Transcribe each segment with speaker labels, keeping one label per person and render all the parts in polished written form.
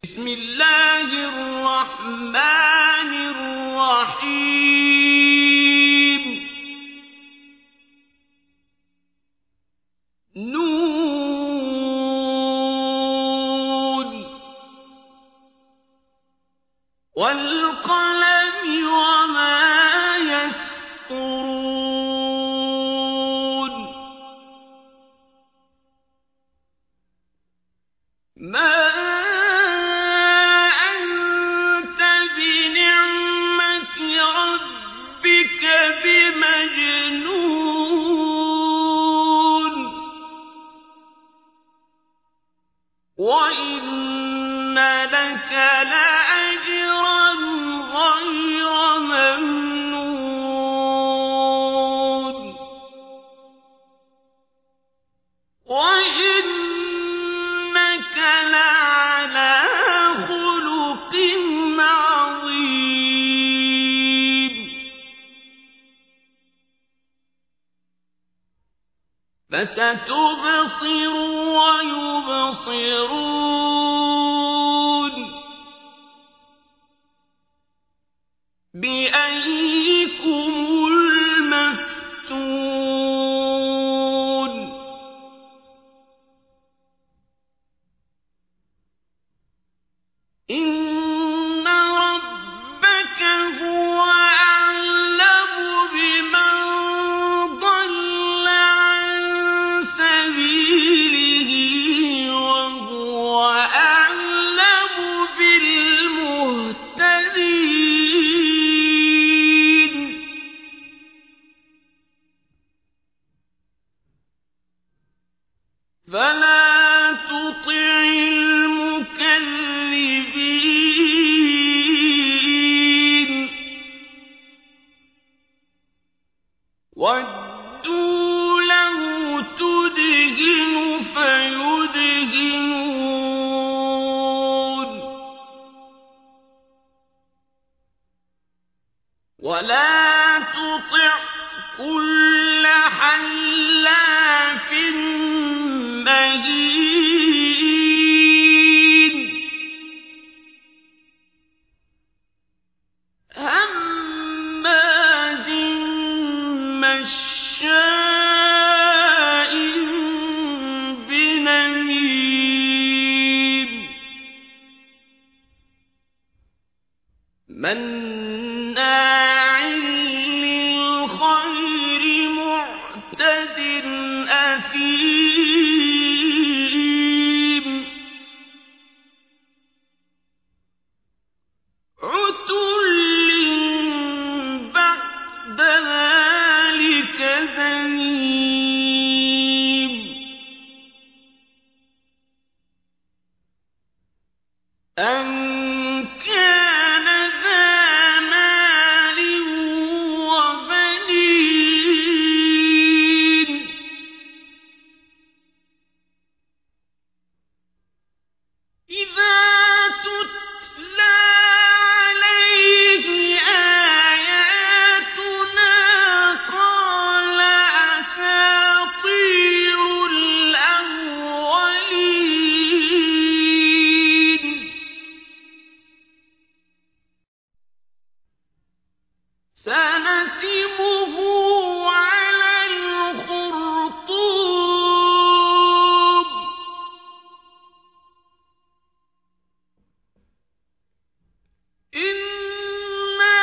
Speaker 1: بسم الله الرحمن الرحيم نون والقلم وما يسطرون ما أنت بنعمة ربك بمجنون وإن لك لأجرا غير ممنون وإنك لعلى خلق عظيم فستبصر ويبصرون بأيكم المفتون إن ربك هو أعلم بمن ضل عن سبيله وهو أعلم بالمهتدين فلا تطع المكذبين ودوا له تدهن فيدهنون ولا تطع كل حلاف مهين هماز مشاء بنميم مناع للخير معتد أثيم عتل بعد ذلك زنيم أن كان ذا مال وبنين إذا تتلى عليه آياتنا قال أساطير الأولين سنسمه على الخرطوم إنا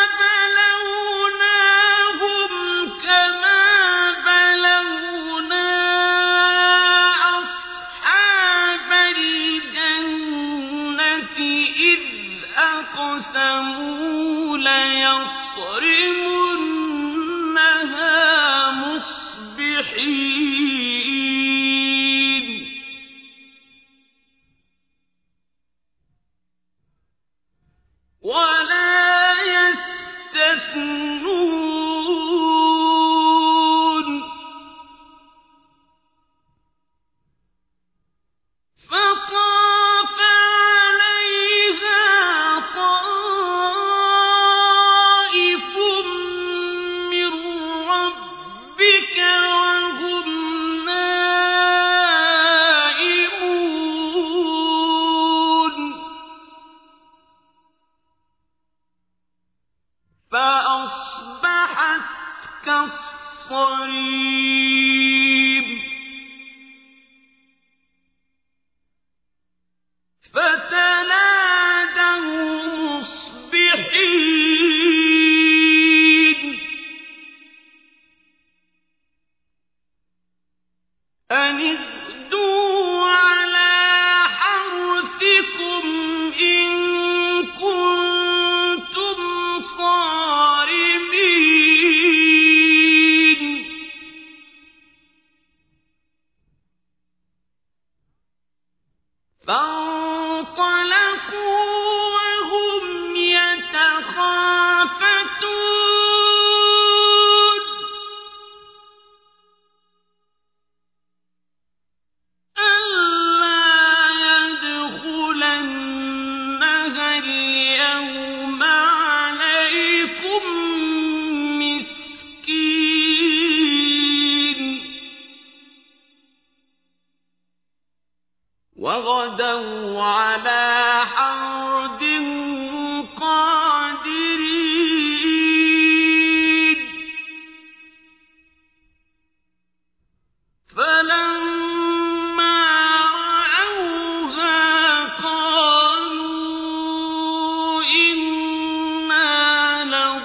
Speaker 1: بلوناهم كما بلونا أصحاب الجنة إذ أقسموا ليصرمنها مصبحين ولا يستثنون فطاف عليها طائف من ربك وهم قريب فتنادوا مصبحين أن اغدوا على حرثكم إن كنتم صارمين فانطلقوا وهم يتخافتون ألا يدخلنها اليوم عليكم مسكين وغدوا على حرد قادرين فلما رأوها قالوا إنا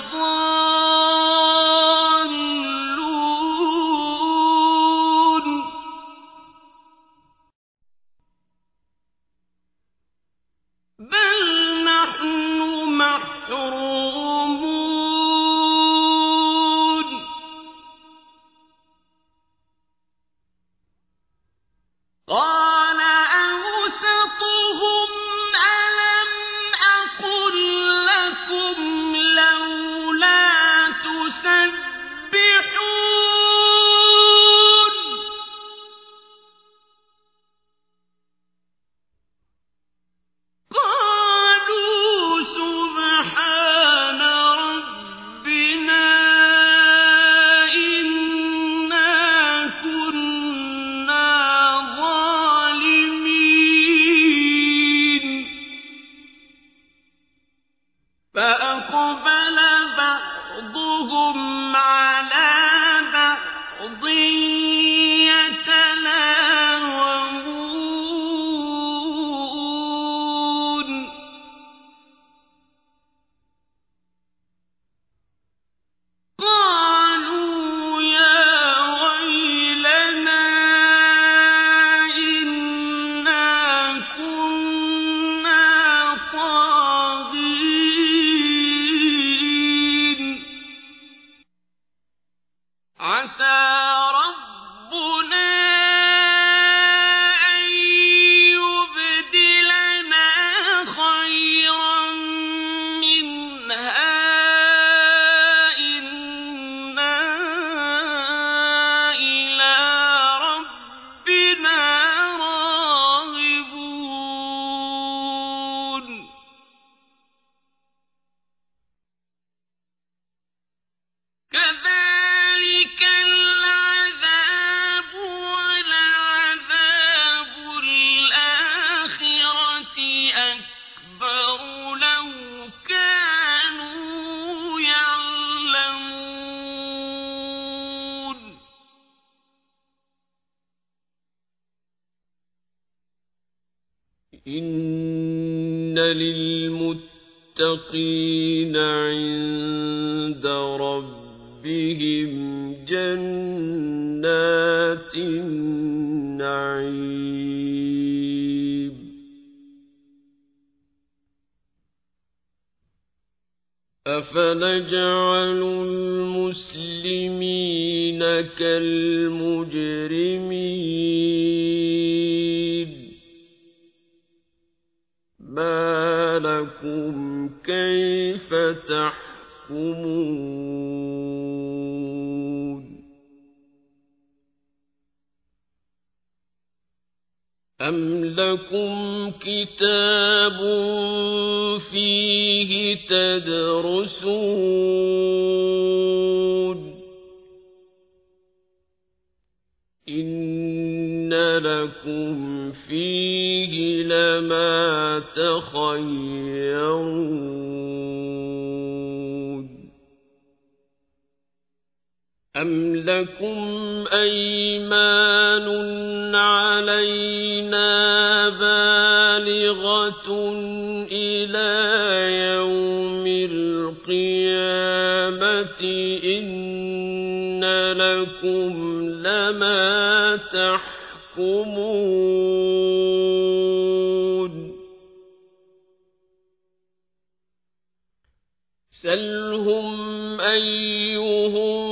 Speaker 1: لضالون بل نحن محرومون قال أوسطهم ألم أقل لكم لولا تسبحون قالوا سبحان ربنا إنا كنا ظالمين فأقبل بعضهم على بعض يتلاومون قالوا يا ويلنا إنا كنا طاغين عسى ربنا أن يبدلنا خيرا منها إنا إلى ربنا راغبون كذلك العذاب ولعذاب الآخرة أكبر لو كانوا يعلمون إن للمتقين عند ربهم جنات النعيم أفنجعل المسلمين كالمجرمين ما لكم كيف تحكمون أم لكم كتاب فيه تدرسون إن لكم فيه لما تخيرون أم لكم أيمان علينا بالغة إلى يوم القيامة إن لكم لما تحكمون سلهم أيهم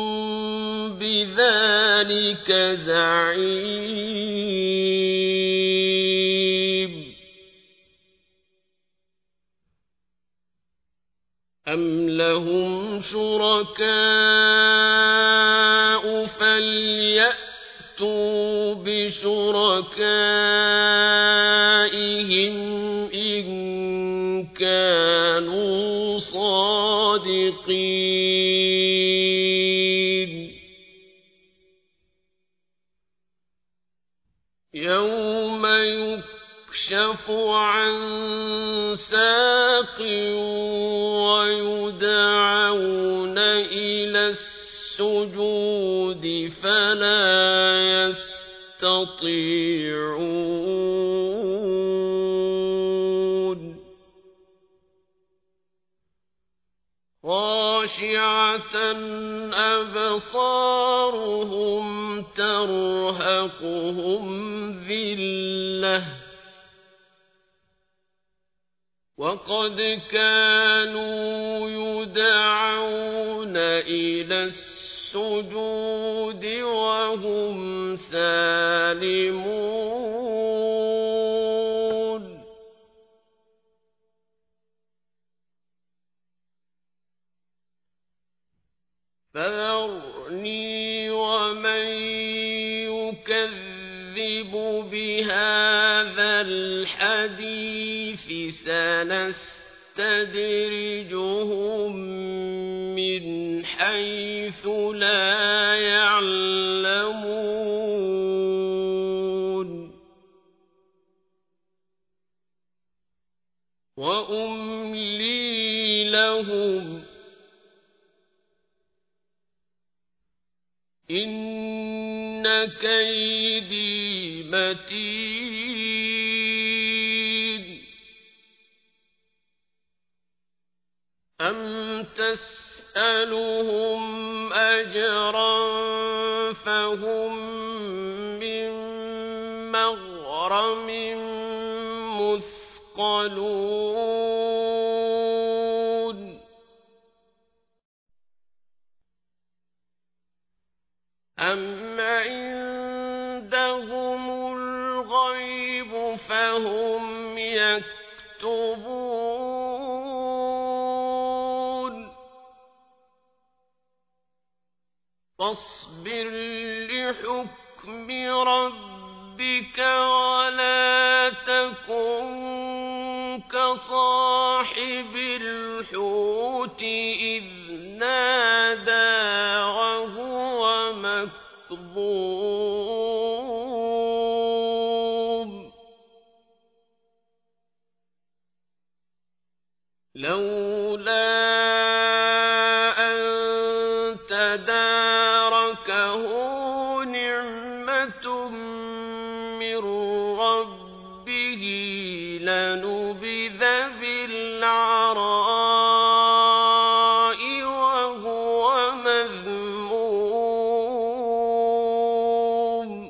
Speaker 1: بذلك زعيم أم لهم شركاء فليأتوا بشركائهم إن كانوا صادقين يوم يكشف عن ساق ويدعون إلى السجود فلا يستطيعون خاشعة أبصارهم ترهقهم ذلة وقد كانوا يدعون إلى السجود وهم سالمون فذرني ومن يكذب بهذا الحديث سنستدرجهم من حيث لا يعلمون وأملي لهم إن كيدي متين أم تسألهم أجرا فهم من مغرم مثقلون أم عندهم الغيب فهم يكتبون فاصبر لحكم ربك ولا تكن كصاحب الحوت إذ نادى وهو مكظوم لولا أن تداركه نعمة من ربه لنبذ بالعراء وهو مذموم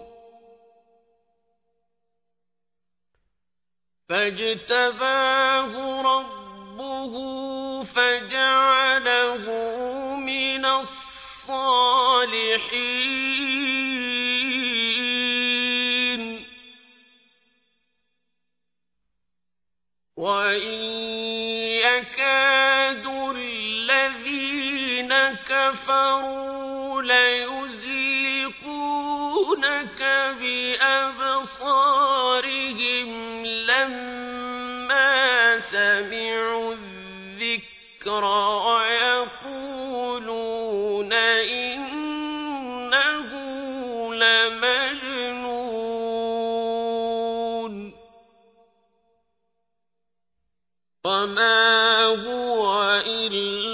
Speaker 1: فاجتباه ربه فجعله من الصالحين وإن يكاد الذين كفروا ليزلقونك بأبصارهم لما سمعوا الذكر ويقولون إنه لمجنون وما هو إلا